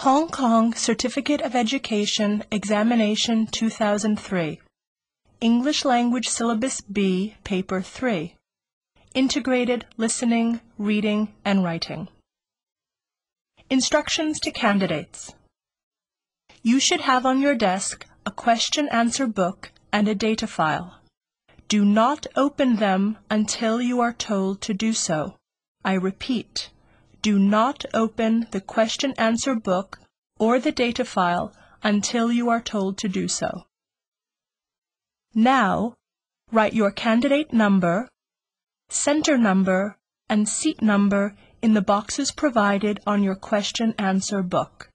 Hong Kong Certificate of Education Examination 2003. English Language Syllabus B, Paper 3. Integrated Listening, Reading, and Writing. Instructions to candidates. You should have on your desk a question-answer book and a data file. Do not open them until you are told to do so. I repeat, do not open the question-answer book or the data file until you are told to do so. Now, write your candidate number, center number, and seat number in the boxes provided on your question-answer book.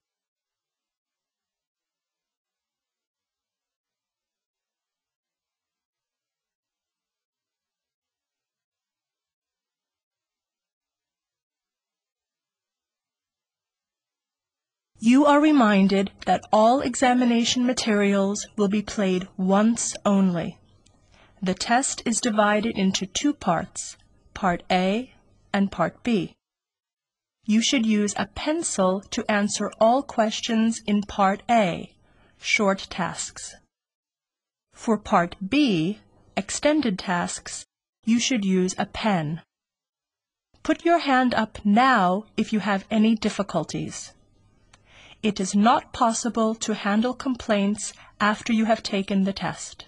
You are reminded that all examination materials will be played once only. The test is divided into two parts, Part A and Part B. You should use a pencil to answer all questions in Part A, short tasks. For Part B, extended tasks, you should use a pen. Put your hand up now if you have any difficulties. It is not possible to handle complaints after you have taken the test.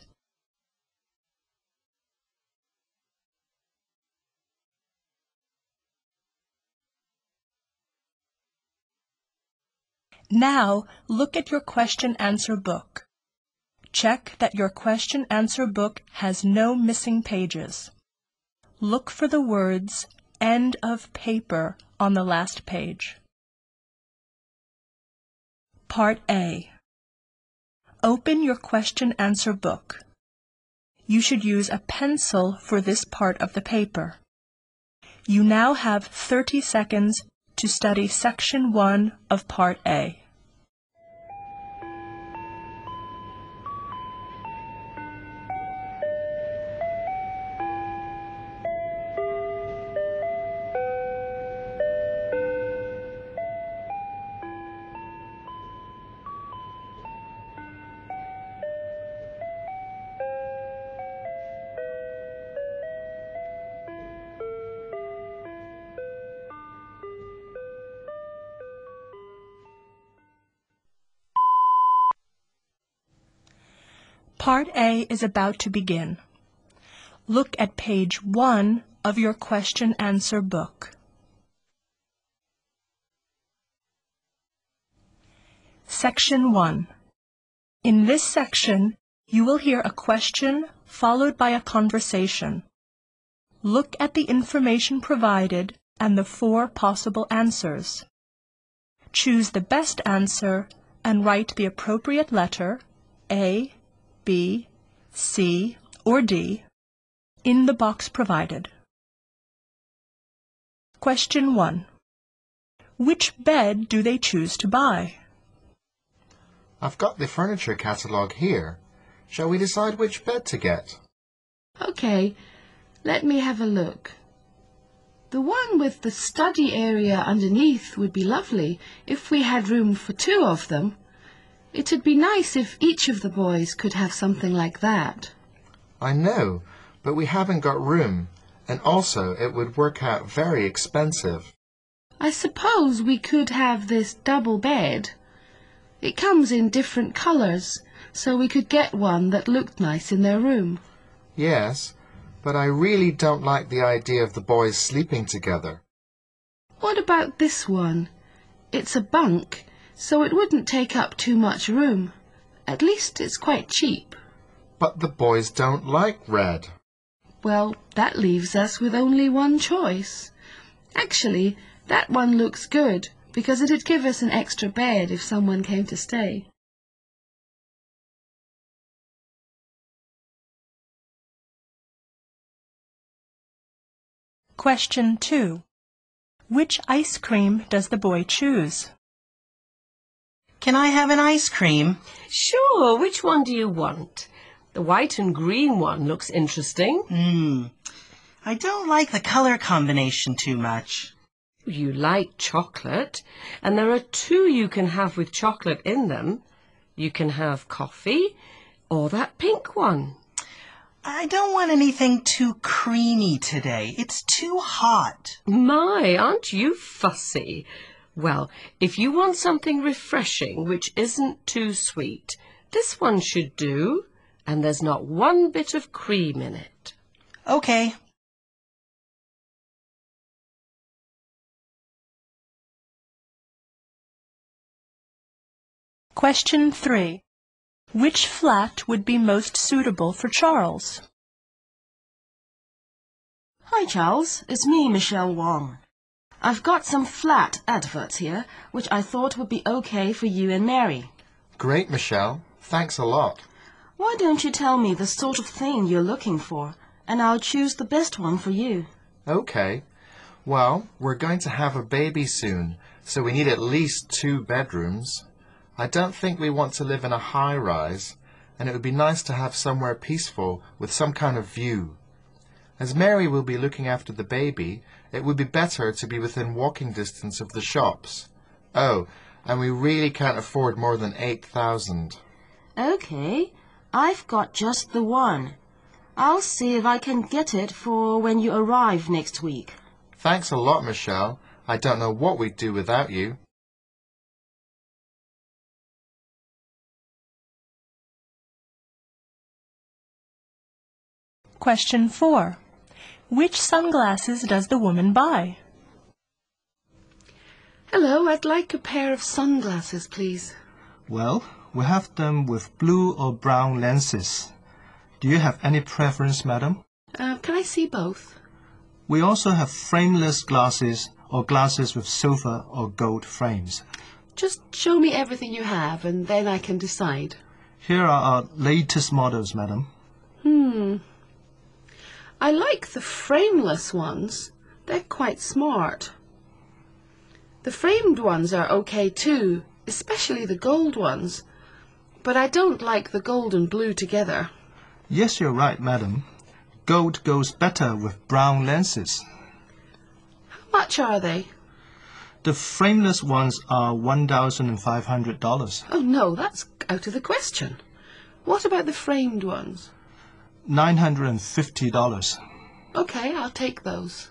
Now, look at your question-answer book. Check that your question-answer book has no missing pages. Look for the words "end of paper" on the last page. Part A. Open your question-answer book. You should use a pencil for this part of the paper. You now have 30 seconds to study Section 1 of Part A. Part A is about to begin. Look at page 1 of your question-answer book. Section 1. In this section, you will hear a question followed by a conversation. Look at the information provided and the 4 possible answers. Choose the best answer and write the appropriate letter, A, B, C, or D, in the box provided. Question 1. Which bed do they choose to buy? I've got the furniture catalogue here. Shall we decide which bed to get? Okay, let me have a look. The one with the study area underneath would be lovely if we had room for 2 of them. It'd be nice if each of the boys could have something like that. I know, but we haven't got room, and also it would work out very expensive. I suppose we could have this double bed. It comes in different colours, so we could get one that looked nice in their room. Yes, but I really don't like the idea of the boys sleeping together. What about this one? It's a bunk, so it wouldn't take up too much room. At least it's quite cheap. But the boys don't like red. Well, that leaves us with only one choice. Actually, that one looks good, because it'd give us an extra bed if someone came to stay. Question 2. Which ice cream does the boy choose? Can I have an ice cream? Sure, which one do you want? The white and green one looks interesting. I don't like the color combination too much. You like chocolate, and there are two you can have with chocolate in them. You can have coffee or that pink one. I don't want anything too creamy today. It's too hot. My, aren't you fussy? Well, if you want something refreshing which isn't too sweet, this one should do, and there's not one bit of cream in it. Okay. Question 3. Which flat would be most suitable for Charles? Hi, Charles. It's me, Michelle Wong. I've got some flat adverts here, which I thought would be okay for you and Mary. Great, Michelle. Thanks a lot. Why don't you tell me the sort of thing you're looking for, and I'll choose the best one for you. Okay. Well, we're going to have a baby soon, so we need at least 2 bedrooms. I don't think we want to live in a high-rise, and it would be nice to have somewhere peaceful with some kind of view. As Mary will be looking after the baby, it would be better to be within walking distance of the shops. Oh, and we really can't afford more than 8,000. Okay, I've got just the one. I'll see if I can get it for when you arrive next week. Thanks a lot, Michelle. I don't know what we'd do without you. Question 4. Which sunglasses does the woman buy? Hello, I'd like a pair of sunglasses, please. Well, we have them with blue or brown lenses. Do you have any preference, madam? Can I see both? We also have frameless glasses or glasses with silver or gold frames. Just show me everything you have, and then I can decide. Here are our latest models, madam. I like the frameless ones. They're quite smart. The framed ones are okay too, especially the gold ones. But I don't like the gold and blue together. Yes, you're right, madam. Gold goes better with brown lenses. How much are they? The frameless ones are $1,500. Oh no, that's out of the question. What about the framed ones? $950. Okay, I'll take those.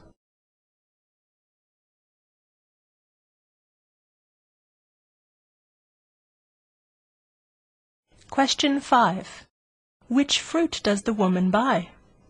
Question 5. Which fruit does the woman buy?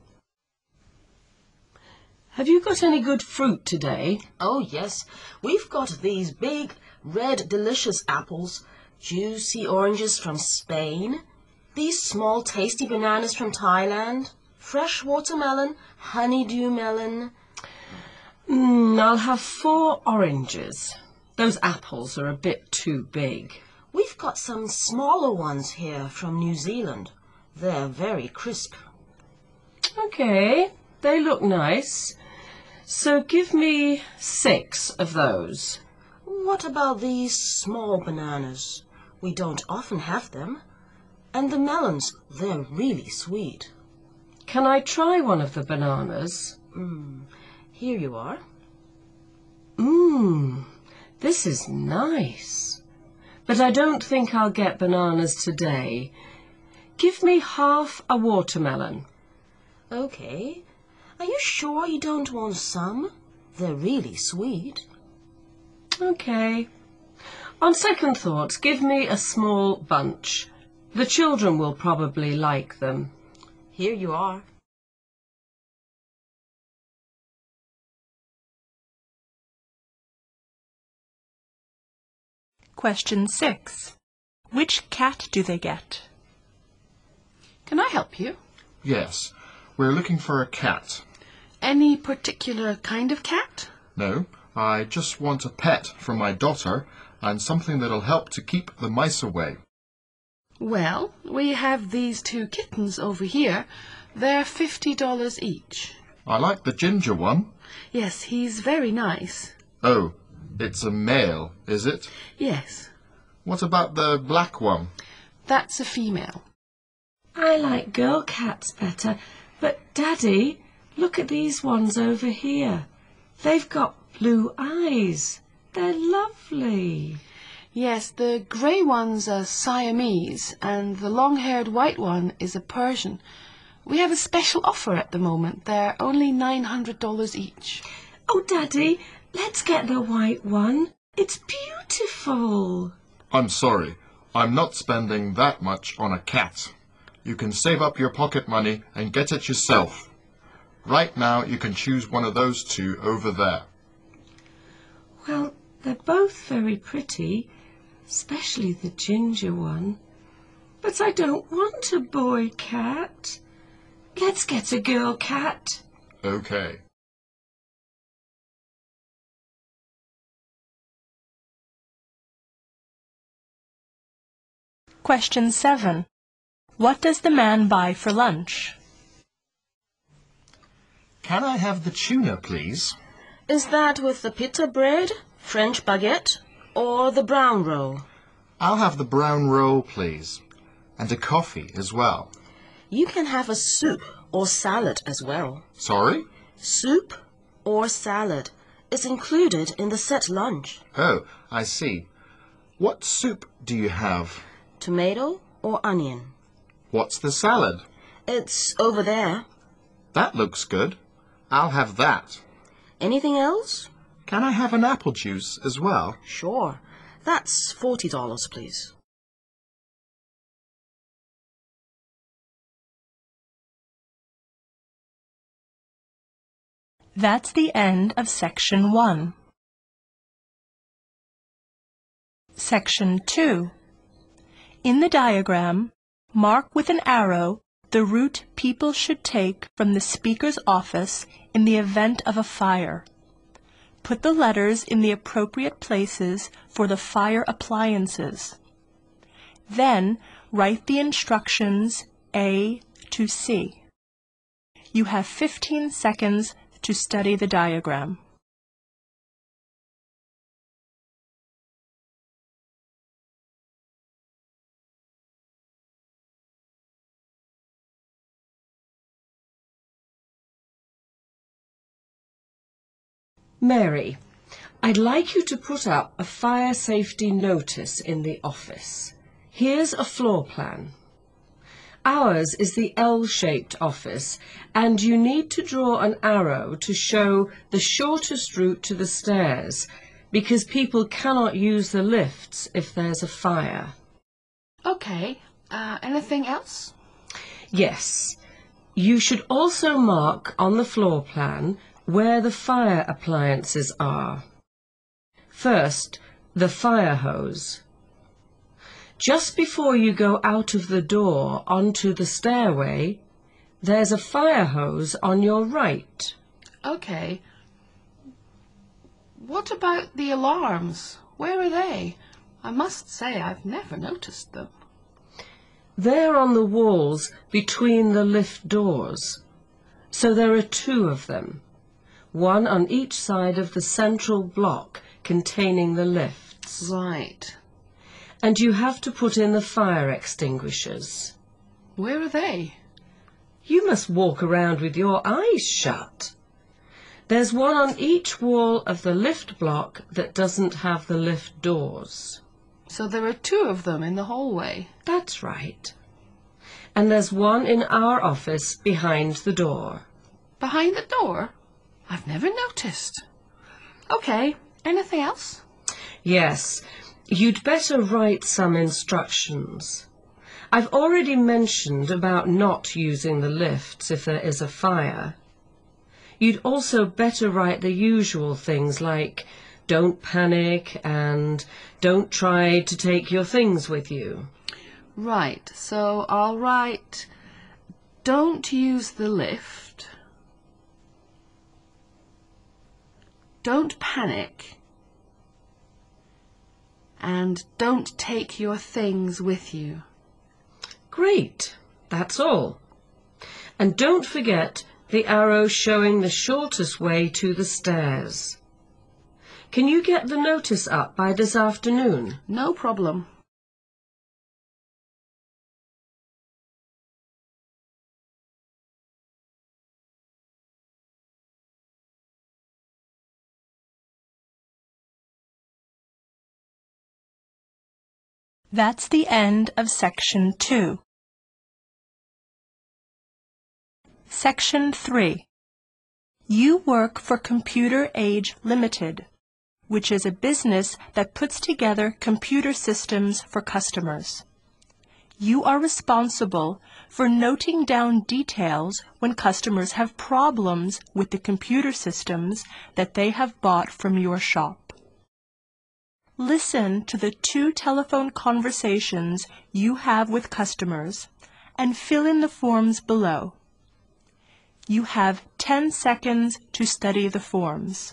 Have you got any good fruit today? Oh, yes. We've got these big, red, delicious apples, juicy oranges from Spain, these small, tasty bananas from Thailand, fresh watermelon, honeydew melon. I'll have 4 oranges. Those apples are a bit too big. We've got some smaller ones here from New Zealand. They're very crisp. Okay, they look nice. So give me 6 of those. What about these small bananas? We don't often have them. And the melons, they're really sweet. Can I try one of the bananas? Here you are. This is nice. But I don't think I'll get bananas today. Give me half a watermelon. Okay. Are you sure you don't want some? They're really sweet. Okay. On second thoughts, give me a small bunch. The children will probably like them. Here you are. Question 6. Which cat do they get? Can I help you? Yes, we're looking for a cat. Any particular kind of cat? No, I just want a pet for my daughter and something that'll help to keep the mice away. Well, we have these 2 kittens over here. They're $50 each. I like the ginger one. Yes, he's very nice. Oh, it's a male, is it? Yes, What about the black one? that's a female. I like girl cats better, but Daddy, look at these ones over here. They've got blue eyes. They're lovely. Yes, the grey ones are Siamese, and the long-haired white one is a Persian. We have a special offer at the moment. They're only $900 each. Oh, Daddy, let's get the white one. It's beautiful. I'm sorry. I'm not spending that much on a cat. You can save up your pocket money and get it yourself. Right now, you can choose one of those two over there. Well, they're both very pretty, especially the ginger one. But I don't want a boy cat. Let's get a girl cat. Okay. Question 7. What does the man buy for lunch? Can I have the tuna, please? Is that with the pita bread, French baguette, or the brown roll? I'll have the brown roll, please. And a coffee as well. You can have a soup or salad as well. Sorry? Soup or salad is included in the set lunch. Oh, I see. What soup do you have? Tomato or onion? What's the salad? It's over there. That looks good. I'll have that. Anything else? Can I have an apple juice as well? Sure. That's $40, please. That's the end of Section 1. Section 2. In the diagram, mark with an arrow the route people should take from the speaker's office in the event of a fire. Put the letters in the appropriate places for the fire appliances. Then write the instructions A to C. You have 15 seconds to study the diagram. Mary, I'd like you to put up a fire safety notice in the office. Here's a floor plan. Ours is the L-shaped office, and you need to draw an arrow to show the shortest route to the stairs, because people cannot use the lifts if there's a fire. Okay, anything else? Yes. You should also mark on the floor plan where the fire appliances are. First, the fire hose. Just before you go out of the door onto the stairway, there's a fire hose on your right. Okay. What about the alarms? Where are they? I must say I've never noticed them. They're on the walls between the lift doors. So there are 2 of them, one on each side of the central block containing the lifts. Right. And you have to put in the fire extinguishers. Where are they? You must walk around with your eyes shut. There's one on each wall of the lift block that doesn't have the lift doors. So there are 2 of them in the hallway. That's right. And there's one in our office behind the door. Behind the door? I've never noticed. Okay, anything else? Yes, you'd better write some instructions. I've already mentioned about not using the lifts if there is a fire. You'd also better write the usual things like don't panic and don't try to take your things with you. Right, so I'll write don't use the lift, don't panic, and don't take your things with you. Great, that's all. And don't forget the arrow showing the shortest way to the stairs. Can you get the notice up by this afternoon? No problem. That's the end of Section 2. Section 3. You work for Computer Age Limited, which is a business that puts together computer systems for customers. You are responsible for noting down details when customers have problems with the computer systems that they have bought from your shop. Listen to the 2 telephone conversations you have with customers and fill in the forms below. You have 10 seconds to study the forms.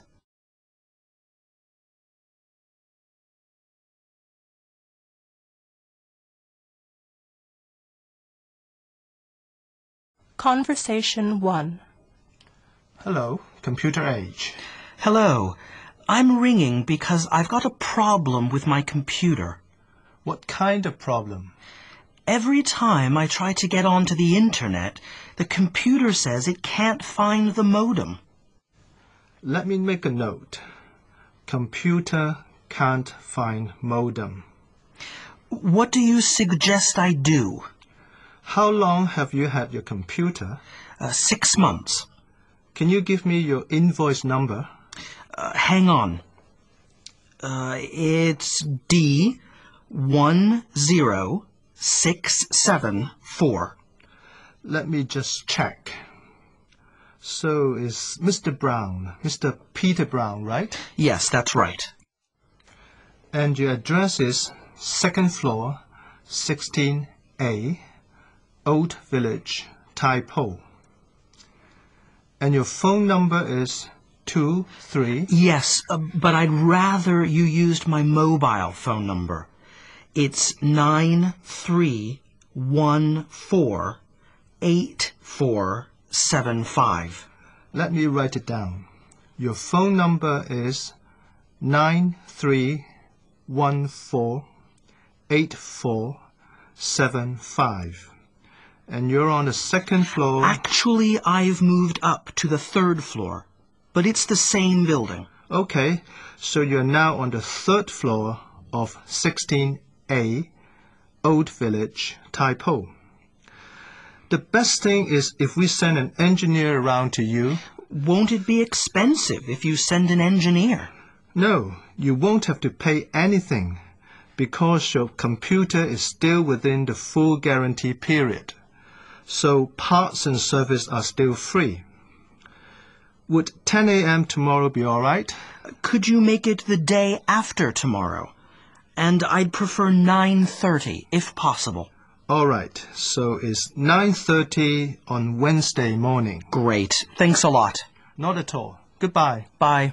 Conversation 1. Hello, Computer Age. Hello. I'm ringing because I've got a problem with my computer. What kind of problem? Every time I try to get onto the internet, the computer says it can't find the modem. Let me make a note. Computer can't find modem. What do you suggest I do? How long have you had your computer? 6 months. Can you give me your invoice number? Hang on. It's D10674. Let me just check. So it's Mr. Brown, Mr. Peter Brown, right? Yes, that's right. And your address is 2nd floor, 16A, Old Village, Tai Po. And your phone number is 23... Yes, but I'd rather you used my mobile phone number. It's 93148475. Let me write it down. Your phone number is 93148475. And you're on the 2nd floor... Actually, I've moved up to the 3rd floor, but it's the same building. Okay, so you're now on the 3rd floor of 16A, Old Village, Tai Po. The best thing is if we send an engineer around to you. Won't it be expensive if you send an engineer? No, you won't have to pay anything because your computer is still within the full guarantee period. So parts and service are still free. Would 10 a.m. tomorrow be all right? Could you make it the day after tomorrow? And I'd prefer 9:30, if possible. All right, so it's 9:30 on Wednesday morning. Great. Thanks a lot. Not at all. Goodbye. Bye.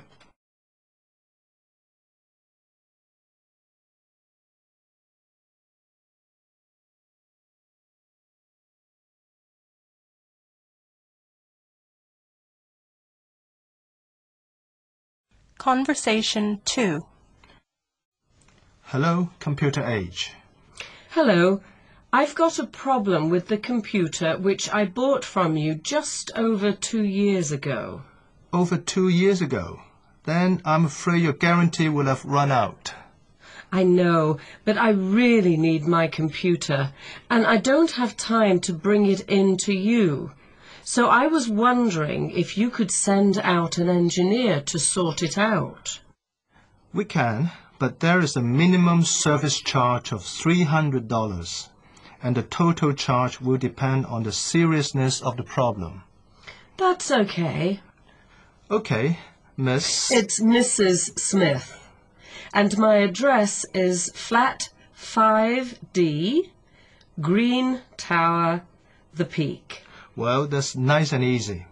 Conversation 2. Hello, Computer Age. Hello. I've got a problem with the computer which I bought from you just over 2 years ago. Over 2 years ago? Then I'm afraid your guarantee will have run out. I know, but I really need my computer, and I don't have time to bring it in to you. So I was wondering if you could send out an engineer to sort it out. We can, but there is a minimum service charge of $300, and the total charge will depend on the seriousness of the problem. That's okay. Okay, Miss... It's Mrs. Smith, and my address is flat 5D, Green Tower, The Peak. Well, that's nice and easy.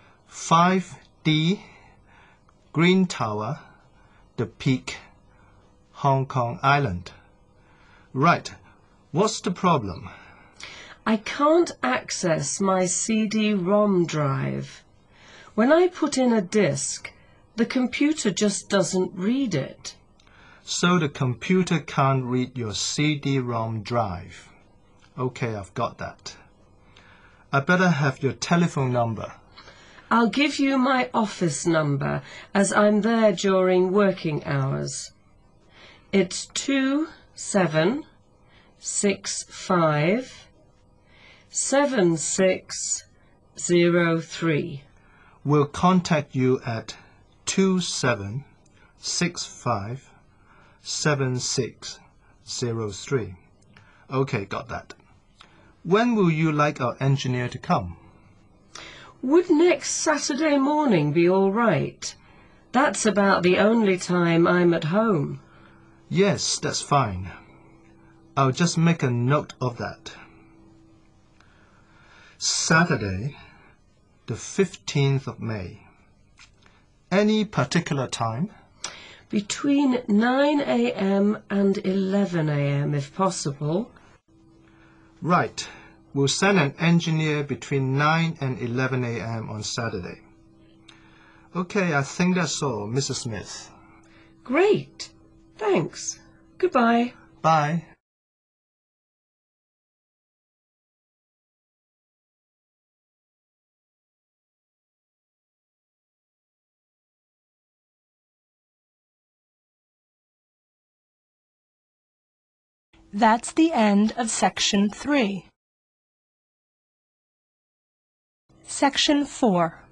5D, Green Tower, The Peak, Hong Kong Island. Right. What's the problem? I can't access my CD-ROM drive. When I put in a disk, the computer just doesn't read it. So the computer can't read your CD-ROM drive. Okay, I've got that. I better have your telephone number. I'll give you my office number, as I'm there during working hours. It's 27 65 7603. We'll contact you at 27657603. Okay, got that. When will you like our engineer to come? Would next Saturday morning be all right? That's about the only time I'm at home. Yes, that's fine. I'll just make a note of that. Saturday, the 15th of May. Any particular time? Between 9 a.m. and 11 a.m. if possible. Right. We'll send an engineer between 9 and 11 a.m. on Saturday. Okay, I think that's all, Mrs. Smith. Great. Thanks. Goodbye. Bye. That's the end of Section 3. Section 4.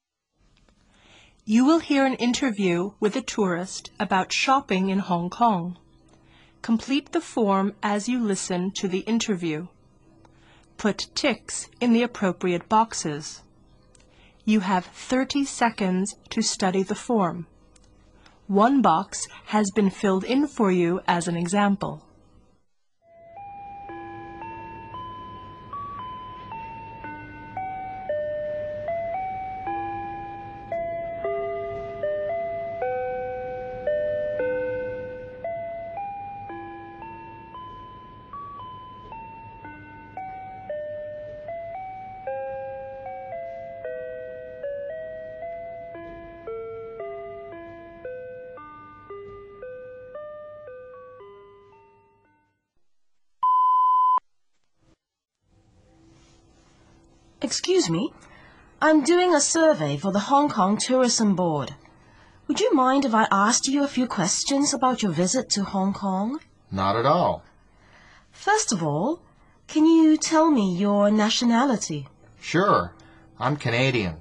You will hear an interview with a tourist about shopping in Hong Kong. Complete the form as you listen to the interview. Put ticks in the appropriate boxes. You have 30 seconds to study the form. One box has been filled in for you as an example. Excuse me, I'm doing a survey for the Hong Kong Tourism Board. Would you mind if I asked you a few questions about your visit to Hong Kong? Not at all. First of all, can you tell me your nationality? Sure, I'm Canadian.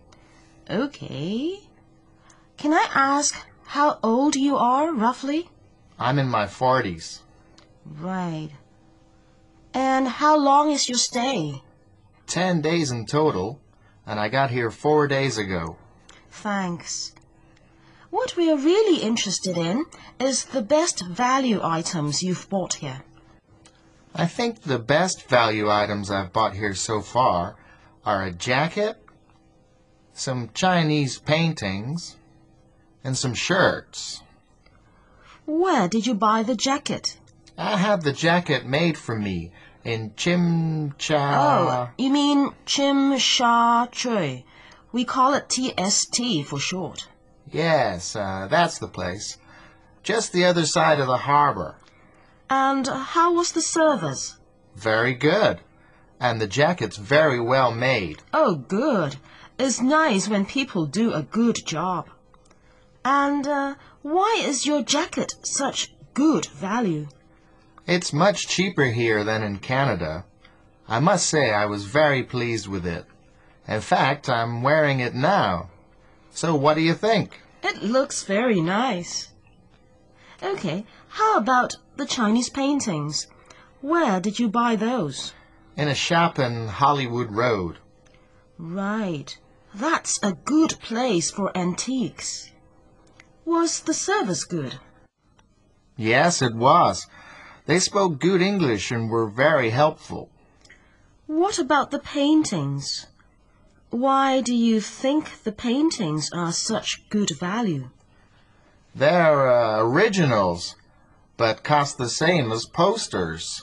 Okay. Can I ask how old you are, roughly? I'm in my 40s. Right. And how long is your stay? 10 days in total, and I got here 4 days ago. Thanks. What we are really interested in is the best value items you've bought here. I think the best value items I've bought here so far are a jacket, some Chinese paintings, and some shirts. Where did you buy the jacket? I had the jacket made for me in Chim Cha... Oh, you mean Chim Sha Tsui. We call it TST for short. Yes, that's the place. Just the other side of the harbor. And how was the service? Very good. And the jacket's very well made. Oh, good. It's nice when people do a good job. And why is your jacket such good value? It's much cheaper here than in Canada. I must say I was very pleased with it. In fact, I'm wearing it now. So what do you think? It looks very nice. Okay, how about the Chinese paintings? Where did you buy those? In a shop in Hollywood Road. Right. That's a good place for antiques. Was the service good? Yes, it was. They spoke good English and were very helpful. What about the paintings? Why do you think the paintings are such good value? They're originals, but cost the same as posters.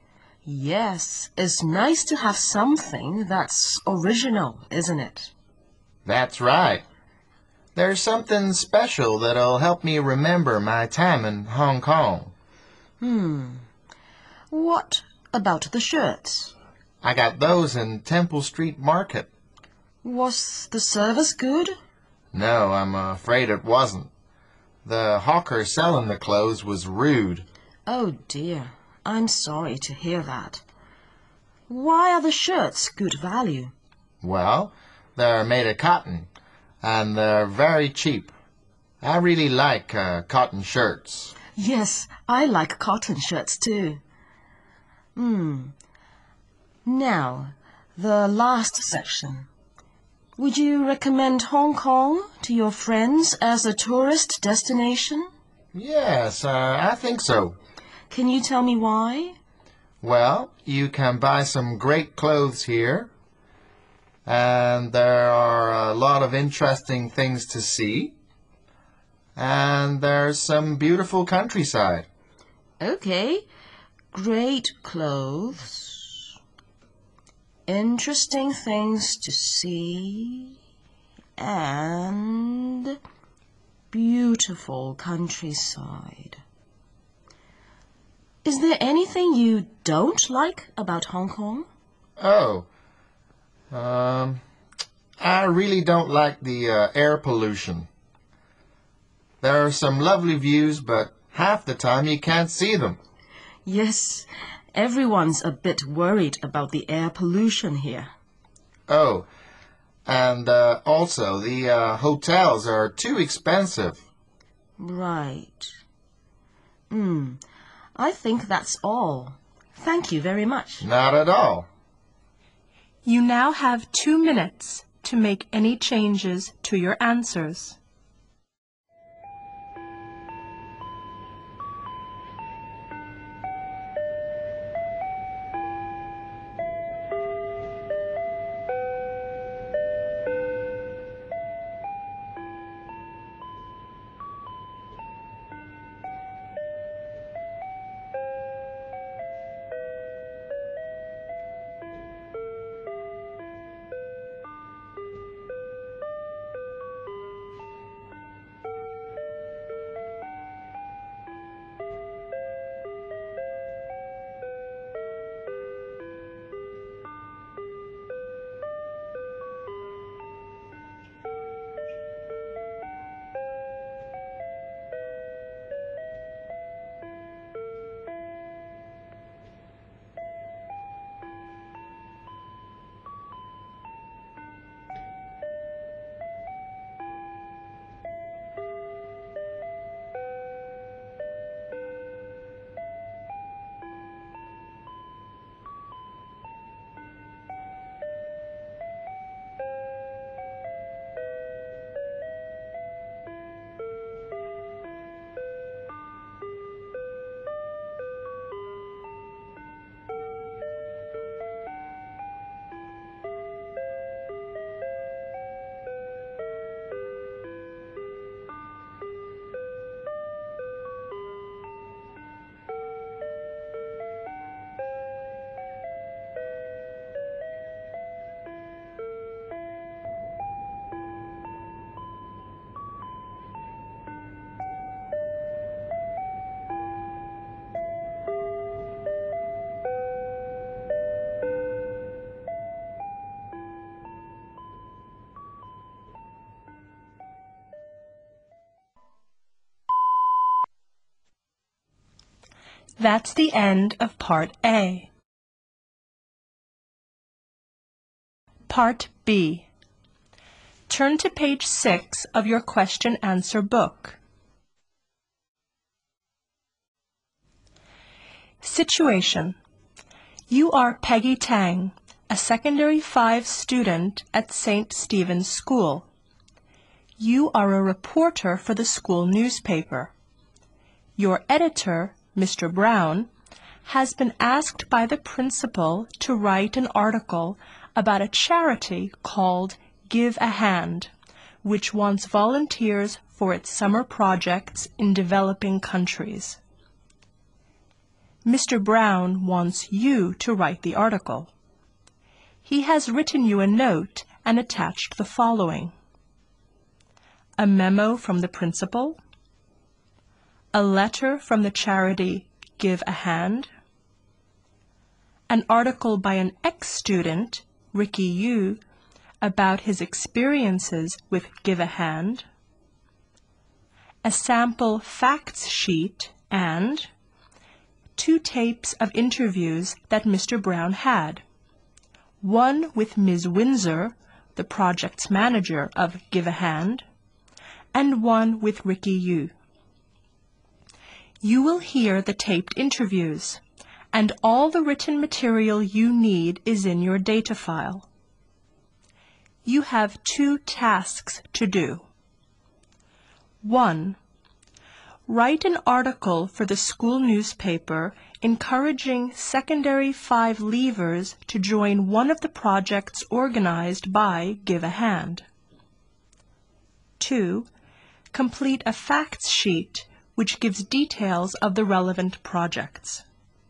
Yes, it's nice to have something that's original, isn't it? That's right. There's something special that'll help me remember my time in Hong Kong. What about the shirts? I got those in Temple Street Market. Was the service good? No, I'm afraid it wasn't. The hawker selling the clothes was rude. Oh dear. I'm sorry to hear that. Why are the shirts good value? Well, they're made of cotton, and they're very cheap. I really like cotton shirts. Yes, I like cotton shirts too. Now, the last section. Would you recommend Hong Kong to your friends as a tourist destination? Yes, I think so. Can you tell me why? Well, you can buy some great clothes here, and there are a lot of interesting things to see, and there's some beautiful countryside. Okay, great clothes, interesting things to see, and beautiful countryside. Is there anything you don't like about Hong Kong? Oh, I really don't like the air pollution. There are some lovely views, but half the time you can't see them. Yes, everyone's a bit worried about the air pollution here. Oh, and also the hotels are too expensive. Right. I think that's all. Thank you very much. Not at all. You now have 2 minutes to make any changes to your answers. That's the end of Part A. Part B. Turn to page 6 of your question-answer book. Situation. You are Peggy Tang, a Secondary 5 student at St. Stephen's School. You are a reporter for the school newspaper. Your editor, Mr. Brown, has been asked by the principal to write an article about a charity called Give a Hand, which wants volunteers for its summer projects in developing countries. Mr. Brown wants you to write the article. He has written you a note and attached the following: a memo from the principal, a letter from the charity Give a Hand, an article by an ex-student, Ricky Yu, about his experiences with Give a Hand, a sample facts sheet, and 2 tapes of interviews that Mr. Brown had. One with Ms. Windsor, the project's manager of Give a Hand, and one with Ricky Yu. You will hear the taped interviews, and all the written material you need is in your data file. You have 2 tasks to do. 1. Write an article for the school newspaper encouraging secondary 5 leavers to join one of the projects organized by Give a Hand. 2. Complete a facts sheet which gives details of the relevant projects.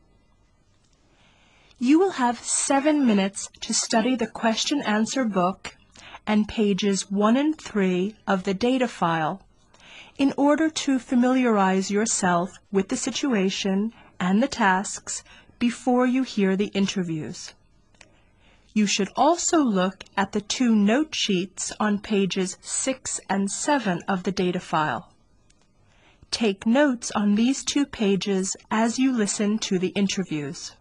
You will have 7 minutes to study the question-answer book and pages 1 and 3 of the data file in order to familiarize yourself with the situation and the tasks before you hear the interviews. You should also look at the 2 note sheets on pages 6 and 7 of the data file. Take notes on these 2 pages as you listen to the interviews.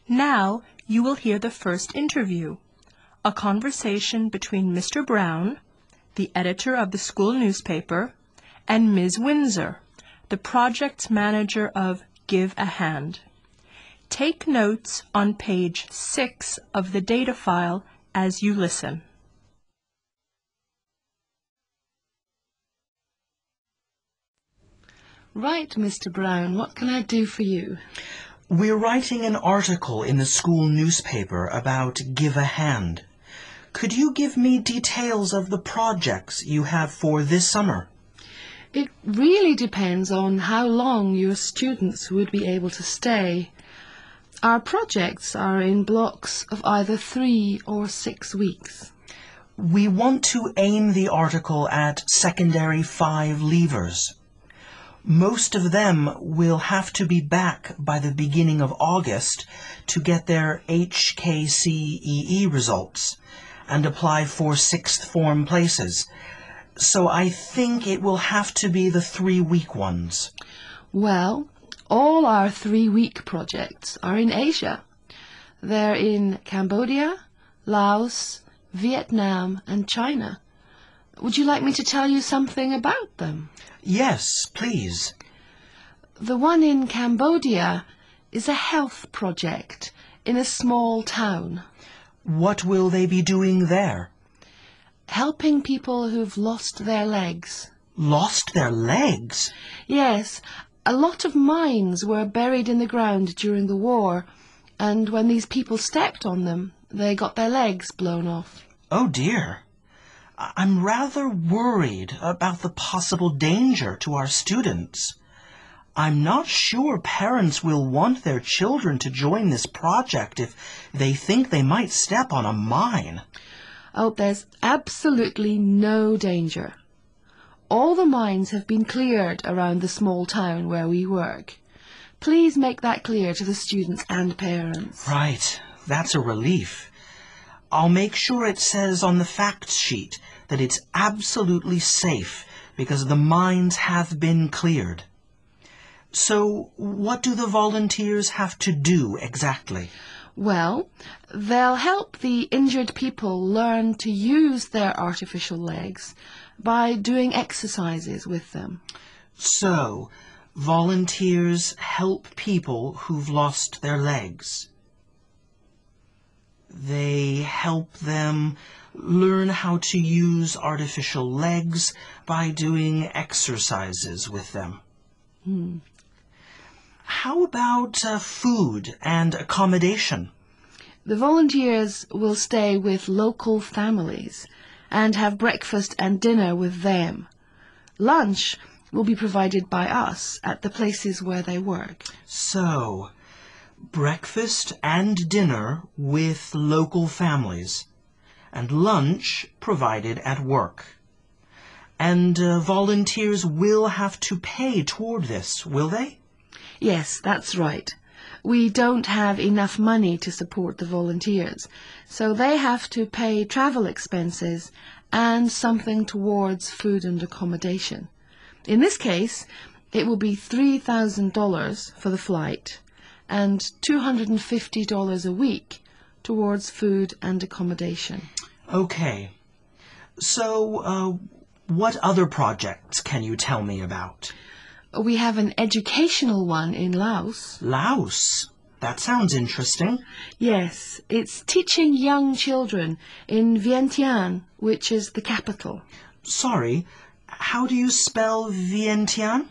Now you will hear the first interview, a conversation between Mr. Brown, the editor of the school newspaper, and Ms. Windsor, the project manager of Give a Hand. Take notes on page 6 of the data file as you listen. Right, Mr. Brown, what can I do for you? We're writing an article in the school newspaper about Give a Hand. Could you give me details of the projects you have for this summer? It really depends on how long your students would be able to stay. Our projects are in blocks of either 3 or 6 weeks. We want to aim the article at secondary 5 leavers. Most of them will have to be back by the beginning of August to get their HKCEE results and apply for sixth form places. So I think it will have to be the 3-week ones. Well, all our 3-week projects are in Asia. They're in Cambodia, Laos, Vietnam and China. Would you like me to tell you something about them? Yes, please. The one in Cambodia is a health project in a small town. What will they be doing there? Helping people who've lost their legs. Lost their legs? Yes, a lot of mines were buried in the ground during the war, and when these people stepped on them, they got their legs blown off. Oh dear. I'm rather worried about the possible danger to our students. I'm not sure parents will want their children to join this project if they think they might step on a mine. Oh, there's absolutely no danger. All the mines have been cleared around the small town where we work. Please make that clear to the students and parents. Right, that's a relief. I'll make sure it says on the facts sheet that it's absolutely safe because the mines have been cleared. So, what do the volunteers have to do exactly? Well, they'll help the injured people learn to use their artificial legs by doing exercises with them. So, volunteers help people who've lost their legs. They help them learn how to use artificial legs by doing exercises with them. How about food and accommodation? The volunteers will stay with local families and have breakfast and dinner with them. Lunch will be provided by us at the places where they work. So, breakfast and dinner with local families, and lunch provided at work. And volunteers will have to pay toward this, will they? Yes, that's right. We don't have enough money to support the volunteers, so they have to pay travel expenses and something towards food and accommodation. In this case, it will be $3,000 for the flight and $250 a week towards food and accommodation. Okay. So, what other projects can you tell me about? We have an educational one in Laos. Laos? That sounds interesting. Yes, it's teaching young children in Vientiane, which is the capital. Sorry, how do you spell Vientiane?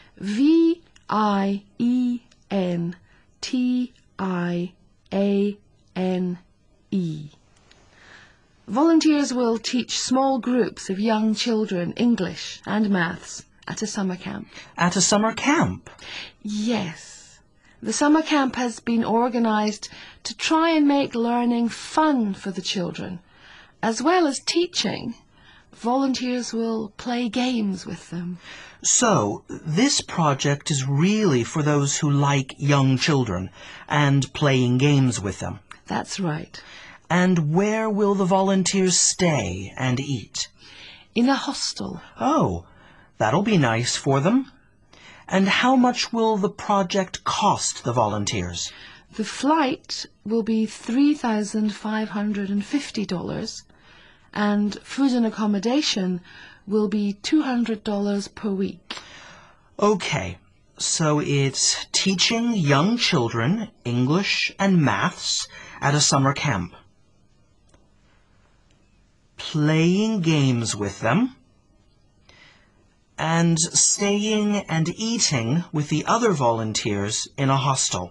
Vientiane. Volunteers will teach small groups of young children English and maths at a summer camp. At a summer camp? Yes. The summer camp has been organized to try and make learning fun for the children. As well as teaching, volunteers will play games with them. So, this project is really for those who like young children and playing games with them. That's right. And where will the volunteers stay and eat? In a hostel. Oh, that'll be nice for them. And how much will the project cost the volunteers? The flight will be $3,550, and food and accommodation will be $200 per week. Okay, so it's teaching young children English and maths at a summer camp, playing games with them, and staying and eating with the other volunteers in a hostel.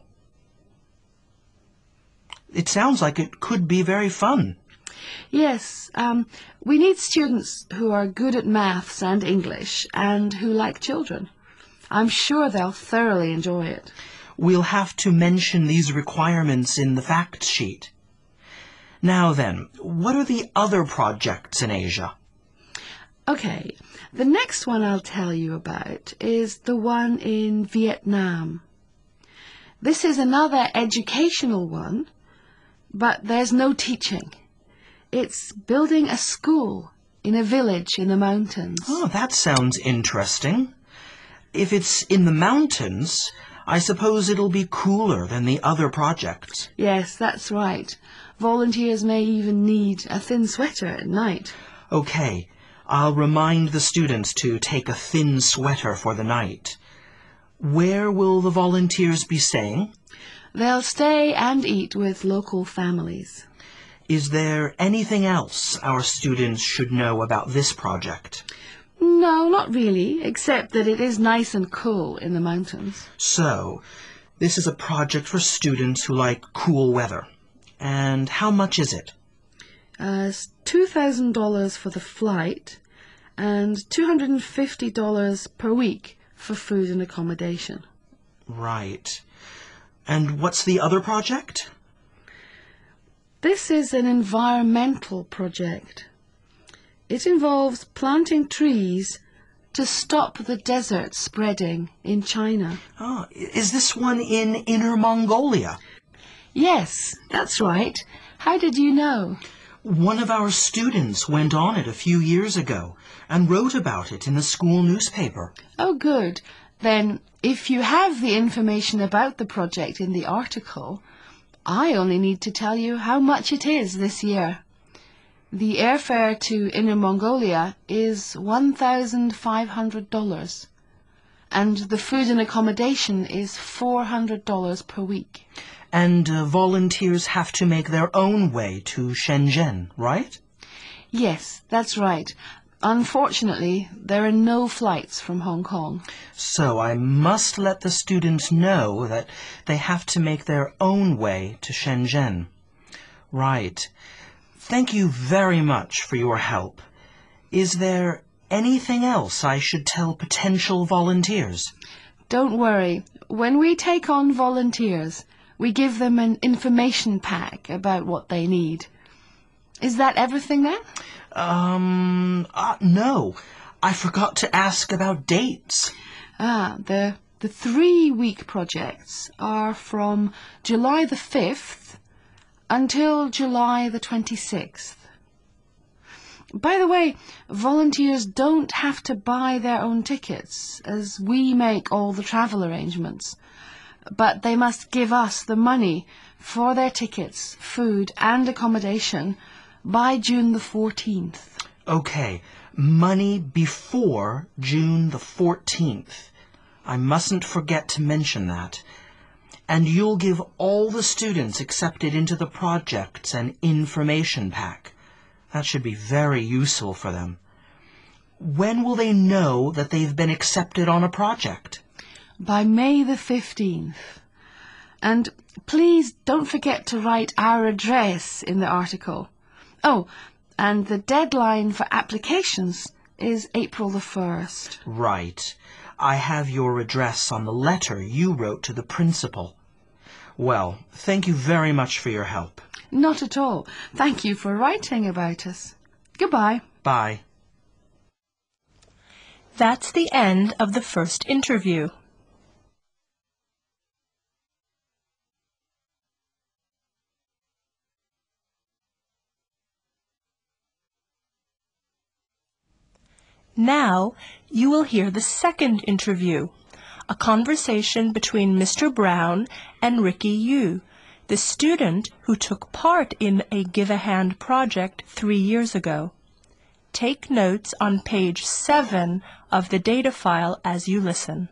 It sounds like it could be very fun. Yes, we need students who are good at maths and English and who like children. I'm sure they'll thoroughly enjoy it. We'll have to mention these requirements in the fact sheet. Now then, what are the other projects in Asia? Okay, the next one I'll tell you about is the one in Vietnam. This is another educational one, but there's no teaching. It's building a school in a village in the mountains. Oh, that sounds interesting. If it's in the mountains, I suppose it'll be cooler than the other projects. Yes, that's right. Volunteers may even need a thin sweater at night. Okay, I'll remind the students to take a thin sweater for the night. Where will the volunteers be staying? They'll stay and eat with local families. Is there anything else our students should know about this project? No, not really, except that it is nice and cool in the mountains. So, this is a project for students who like cool weather. And how much is it? It's $2,000 for the flight and $250 per week for food and accommodation. Right. And what's the other project? This is an environmental project. It involves planting trees to stop the desert spreading in China. Oh, is this one in Inner Mongolia? Yes, that's right. How did you know? One of our students went on it a few years ago and wrote about it in the school newspaper. Oh, good. Then, if you have the information about the project in the article, I only need to tell you how much it is this year. The airfare to Inner Mongolia is $1,500, and the food and accommodation is $400 per week. And volunteers have to make their own way to Shenzhen, right? Yes, that's right. Unfortunately, there are no flights from Hong Kong. So I must let the students know that they have to make their own way to Shenzhen. Right. Thank you very much for your help. Is there anything else I should tell potential volunteers? Don't worry. When we take on volunteers, we give them an information pack about what they need. Is that everything then? No. I forgot to ask about dates. The 3-week projects are from July the 5th until July the 26th. By the way, volunteers don't have to buy their own tickets, as we make all the travel arrangements. But they must give us the money for their tickets, food and accommodation by June the 14th. Okay, money before June the 14th. I mustn't forget to mention that. And you'll give all the students accepted into the projects an information pack. That should be very useful for them. When will they know that they've been accepted on a project? By May the 15th. And please don't forget to write our address in the article. Oh, and the deadline for applications is April the 1st. Right. I have your address on the letter you wrote to the principal. Well, thank you very much for your help. Not at all. Thank you for writing about us. Goodbye. Bye. That's the end of the first interview. Now you will hear the second interview, a conversation between Mr. Brown and Ricky Yu, the student who took part in a Give a Hand project 3 years ago. Take notes on page 7 of the data file as you listen.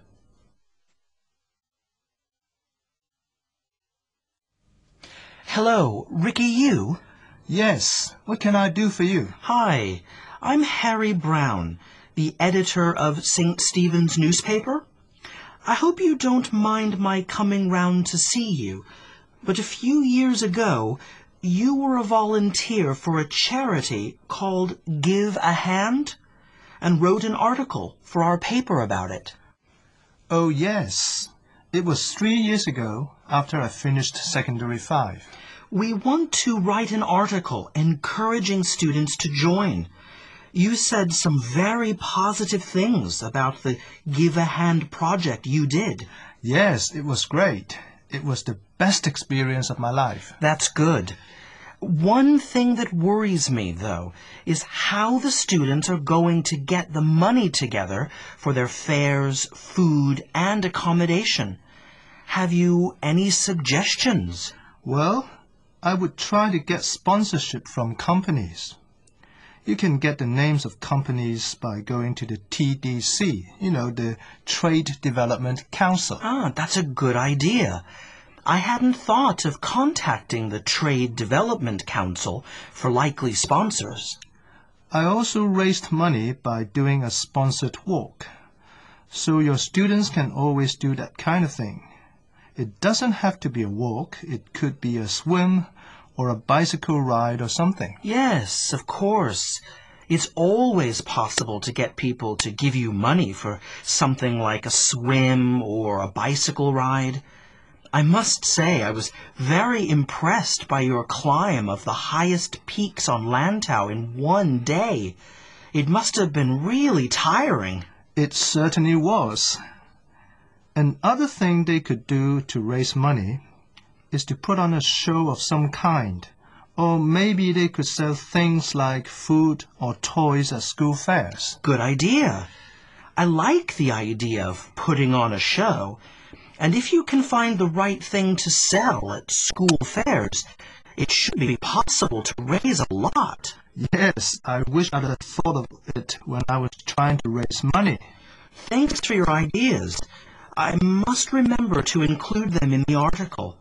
Hello, Ricky Yu? Yes, what can I do for you? Hi, I'm Harry Brown, the editor of St. Stephen's newspaper. I hope you don't mind my coming round to see you, but a few years ago, you were a volunteer for a charity called Give a Hand, and wrote an article for our paper about it. Oh, yes. It was 3 years ago, after I finished Secondary 5. We want to write an article encouraging students to join. You said some very positive things about the Give a Hand project you did. Yes, it was great. It was the best experience of my life. That's good. One thing that worries me, though, is how the students are going to get the money together for their fares, food, and accommodation. Have you any suggestions? Well, I would try to get sponsorship from companies. You can get the names of companies by going to the TDC, the Trade Development Council. Ah, that's a good idea. I hadn't thought of contacting the Trade Development Council for likely sponsors. I also raised money by doing a sponsored walk. So your students can always do that kind of thing. It doesn't have to be a walk. It could be a swim or a bicycle ride or something. Yes, of course. It's always possible to get people to give you money for something like a swim or a bicycle ride. I must say I was very impressed by your climb of the highest peaks on Lantau in one day. It must have been really tiring. It certainly was. Another thing they could do to raise money is to put on a show of some kind. Or maybe they could sell things like food or toys at school fairs. Good idea. I like the idea of putting on a show. And if you can find the right thing to sell at school fairs, it should be possible to raise a lot. Yes, I wish I'd have thought of it when I was trying to raise money. Thanks for your ideas. I must remember to include them in the article.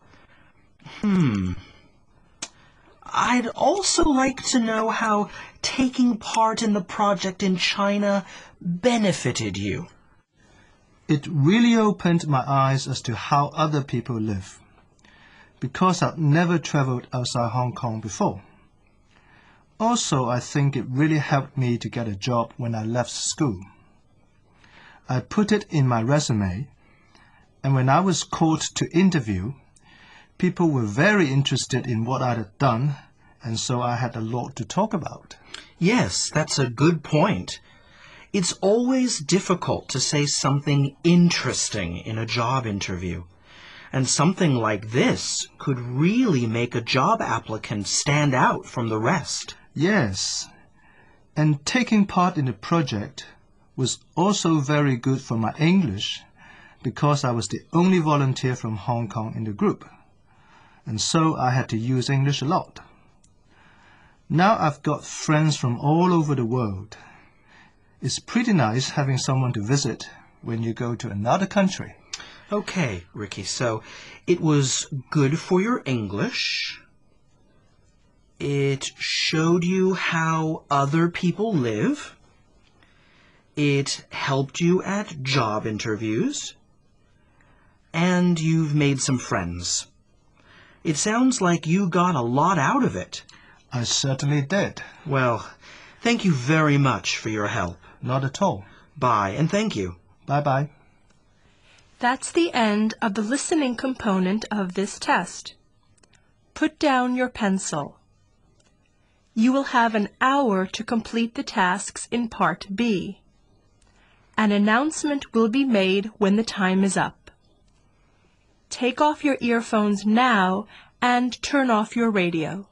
I'd also like to know how taking part in the project in China benefited you. It really opened my eyes as to how other people live, because I've never traveled outside Hong Kong before. Also, I think it really helped me to get a job when I left school. I put it in my resume, and when I was called to interview, people were very interested in what I had done, and so I had a lot to talk about. Yes, that's a good point. It's always difficult to say something interesting in a job interview. And something like this could really make a job applicant stand out from the rest. Yes, and taking part in the project was also very good for my English, because I was the only volunteer from Hong Kong in the group. And so I had to use English a lot. Now I've got friends from all over the world. It's pretty nice having someone to visit when you go to another country. Okay, Ricky, so it was good for your English. It showed you how other people live. It helped you at job interviews. And you've made some friends. It sounds like you got a lot out of it. I certainly did. Well, thank you very much for your help. Not at all. Bye, and thank you. Bye-bye. That's the end of the listening component of this test. Put down your pencil. You will have an hour to complete the tasks in Part B. An announcement will be made when the time is up. Take off your earphones now and turn off your radio.